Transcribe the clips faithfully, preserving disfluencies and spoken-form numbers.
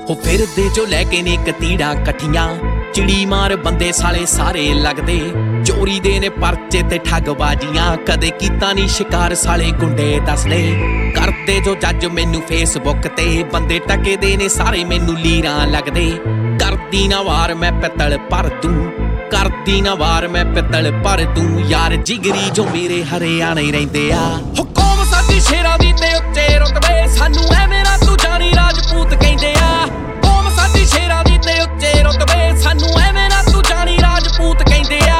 हो फिरदे जो लैके ने कतीड़ा कठियां चिड़ी मार बंदे साले सारे लगदे चोरी दे ने परचे ते ठगबाजियां कदे कीता नी शिकार साले गुंडे दसदे करदे जो जज मैनू फेसबुक ते बंदे टके दे ने सारे मैनू लीरां लगदे करदी ना वार मैं पित्तल भर दूं करदी ना वार मैं पित्तल भर दूं यार जिगरी जो मेरे हरियाणे रहिंदे आ हो कौम साडी शेरां दी ते उच्चे रुतबे सानू ऐवें ना तू जानी राजपूत कहंदे आ कौम साडी शेरां दी ते उच्चे रुतबे सानू ऐवें ना तू जानी राजपूत कहंदे आ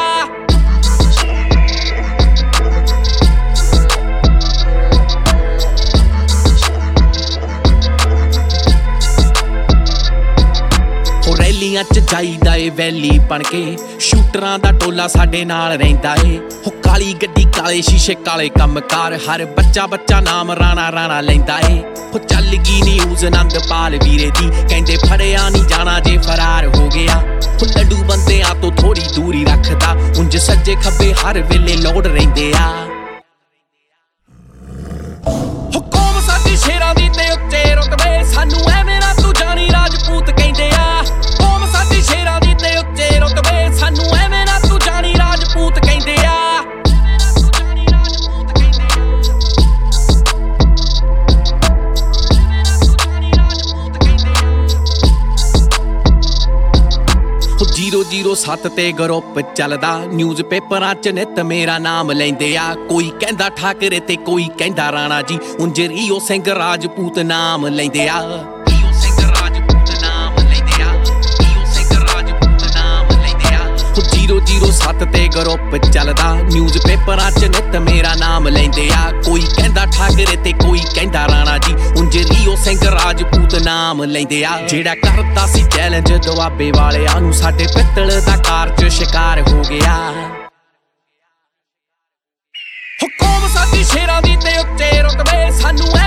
रैलियां च जाईदा ए वैली बन के शूटरां दा टोला साडे नाल रहिंदा ए हो काली गड्डी काले शीशे काले कमकार हर बच्चा बच्चा नाम राणा राणा लैंदा ए हो चल गई न्यूज़ आनंदपाल वीरे दी कहंदे फड़िया नी जाना जे फरार हो गया हो लड्डू बंदियां तो थोड़ी दूरी रखदा उंज सज्जे खब्बे हर वेले लोड़ रहिंदे आ हो कौम साडी शेरां दी ते उच्चे रुतबे सानू ऐवें ना तू जानी राजपूत कहंदे आ शेरां दी ते उच्चे रुतबे सानू ऐवें ना तू जानी राजपूत कहंदे आ जीरो जीरो सत्त ते ग्रुप चलदा न्यूज़ पेपरां च नित मेरा नाम लैंदे आ कोई कहंदा ठाकरे ते कोई कहंदा राणा जी उंज रियो सिंह राजपूत नाम लैंदे आ जीरो जीरो सत्त ते ग्रुप चलदा न्यूज़ पेपरां च नित मेरा नाम लैंदे आ कोई कहंदा ठाकरे ते कोई कहंदा राणा जी उंज रियो सिंह राजपूत नाम लैंदे आ जेड़ा करदा सी चैलेंज दुआबे वालियां नूं साडे पित्तल दा कार च शिकार हो गया हो कौम साडी शेरां दी ते उच्चे रुतबे सानू